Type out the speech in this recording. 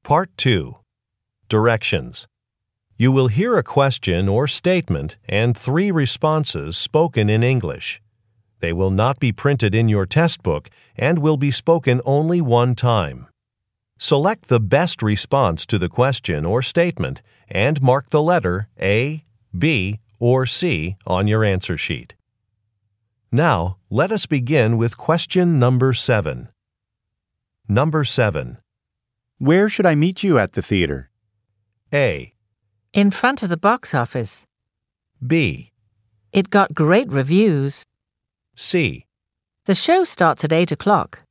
Part 2. Directions. You will hear a question or statement and 3 responses spoken in English. They will not be printed in your test book and will be spoken only one time. Select the best response to the question or statement and mark the letter A, B, or C on your answer sheet. Now, let us begin with question number 7. Number 7. Where should I meet you at the theater? A. In front of the box office. B. It got great reviews. C. The show starts at 8 o'clock.